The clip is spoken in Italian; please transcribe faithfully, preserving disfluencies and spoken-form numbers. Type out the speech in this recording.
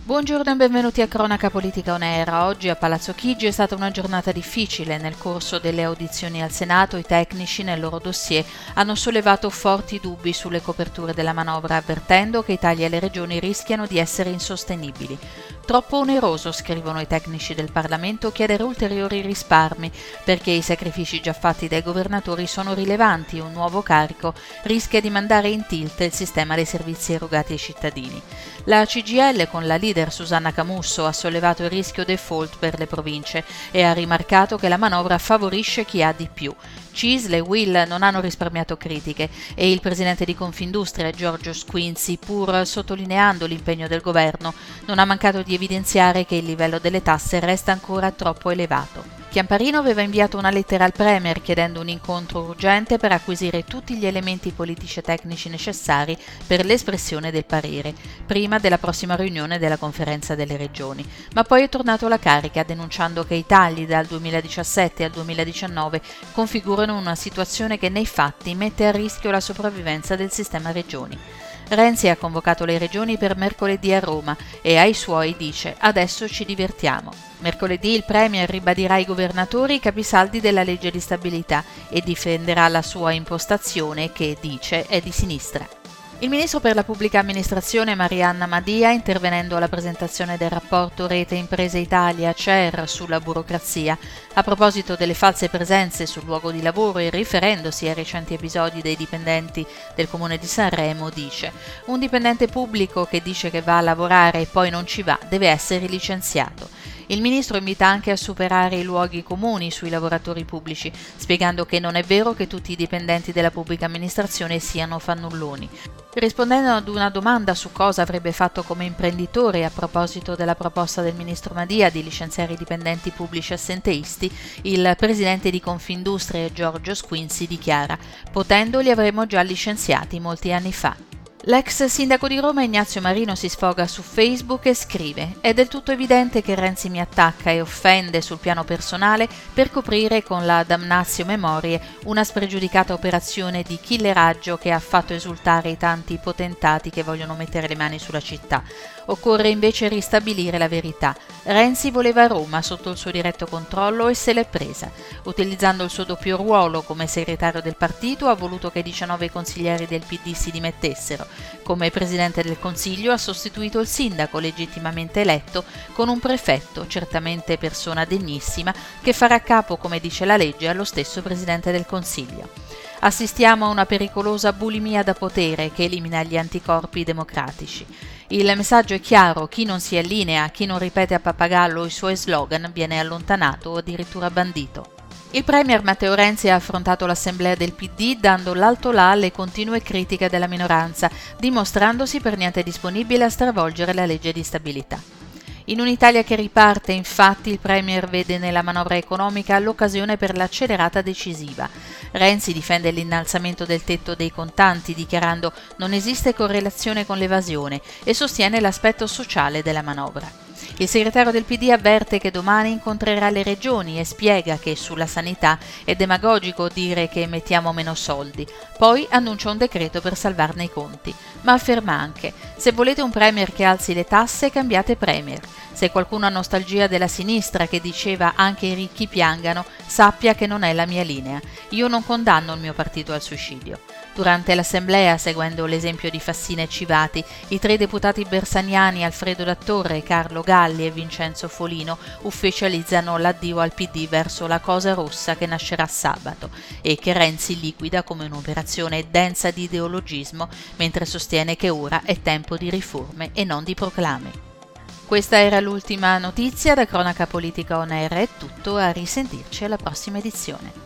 Buongiorno e benvenuti a Cronaca Politica On Air. Oggi a Palazzo Chigi è stata una giornata difficile. Nel corso delle audizioni al Senato i tecnici nel loro dossier hanno sollevato forti dubbi sulle coperture della manovra, avvertendo che i tagli alle regioni rischiano di essere insostenibili. Troppo oneroso, scrivono i tecnici del Parlamento, chiedere ulteriori risparmi, perché i sacrifici già fatti dai governatori sono rilevanti e un nuovo carico rischia di mandare in tilt il sistema dei servizi erogati ai cittadini. La C G I L, con la leader Susanna Camusso, ha sollevato il rischio default per le province e ha rimarcato che la manovra favorisce chi ha di più. C I S L e U I L non hanno risparmiato critiche e il presidente di Confindustria, Giorgio Squinzi, pur sottolineando l'impegno del governo, non ha mancato di evidenziare che il livello delle tasse resta ancora troppo elevato. Chiamparino aveva inviato una lettera al Premier chiedendo un incontro urgente per acquisire tutti gli elementi politici e tecnici necessari per l'espressione del parere, prima della prossima riunione della Conferenza delle Regioni, ma poi è tornato alla carica denunciando che i tagli dal duemiladiciassette al duemiladiciannove configurano una situazione che nei fatti mette a rischio la sopravvivenza del sistema regioni. Renzi ha convocato le regioni per mercoledì a Roma e ai suoi dice «Adesso ci divertiamo». Mercoledì il Premier ribadirà ai governatori i capisaldi della legge di stabilità e difenderà la sua impostazione che, dice, è di sinistra. Il ministro per la pubblica amministrazione Marianna Madia, intervenendo alla presentazione del rapporto Rete Imprese Italia C E R sulla burocrazia, a proposito delle false presenze sul luogo di lavoro e riferendosi ai recenti episodi dei dipendenti del Comune di Sanremo, dice: «Un dipendente pubblico che dice che va a lavorare e poi non ci va deve essere licenziato». Il ministro invita anche a superare i luoghi comuni sui lavoratori pubblici, spiegando che non è vero che tutti i dipendenti della pubblica amministrazione siano fannulloni. Rispondendo ad una domanda su cosa avrebbe fatto come imprenditore a proposito della proposta del ministro Madia di licenziare i dipendenti pubblici assenteisti, il presidente di Confindustria Giorgio Squinzi dichiara: «Potendo li avremmo già licenziati molti anni fa». L'ex sindaco di Roma Ignazio Marino si sfoga su Facebook e scrive: «È del tutto evidente che Renzi mi attacca e offende sul piano personale per coprire con la damnatio memoriae una spregiudicata operazione di killeraggio che ha fatto esultare i tanti potentati che vogliono mettere le mani sulla città. Occorre invece ristabilire la verità. Renzi voleva Roma sotto il suo diretto controllo e se l'è presa. Utilizzando il suo doppio ruolo come segretario del partito ha voluto che diciannove consiglieri del P D si dimettessero. Come presidente del Consiglio ha sostituito il sindaco legittimamente eletto con un prefetto, certamente persona degnissima, che farà capo, come dice la legge, allo stesso presidente del Consiglio. Assistiamo a una pericolosa bulimia da potere che elimina gli anticorpi democratici. Il messaggio è chiaro: chi non si allinea, chi non ripete a pappagallo i suoi slogan viene allontanato o addirittura bandito». Il premier Matteo Renzi ha affrontato l'assemblea del P D dando l'alto là alle continue critiche della minoranza, dimostrandosi per niente disponibile a stravolgere la legge di stabilità. In un'Italia che riparte, infatti, il premier vede nella manovra economica l'occasione per l'accelerata decisiva. Renzi difende l'innalzamento del tetto dei contanti, dichiarando non esiste correlazione con l'evasione e sostiene l'aspetto sociale della manovra. Il segretario del P D avverte che domani incontrerà le regioni e spiega che sulla sanità è demagogico dire che mettiamo meno soldi. Poi annuncia un decreto per salvarne i conti, ma afferma anche: se volete un premier che alzi le tasse, cambiate premier. Se qualcuno ha nostalgia della sinistra che diceva anche i ricchi piangano, sappia che non è la mia linea. Io non condanno il mio partito al suicidio. Durante l'assemblea, seguendo l'esempio di Fassina e Civati, i tre deputati bersaniani Alfredo Dattore, Carlo Galli e Vincenzo Folino ufficializzano l'addio al P D verso la Cosa Rossa che nascerà sabato e che Renzi liquida come un'operazione densa di ideologismo, mentre sostiene che ora è tempo di riforme e non di proclami. Questa era l'ultima notizia da Cronaca Politica On Air, è tutto, a risentirci alla prossima edizione.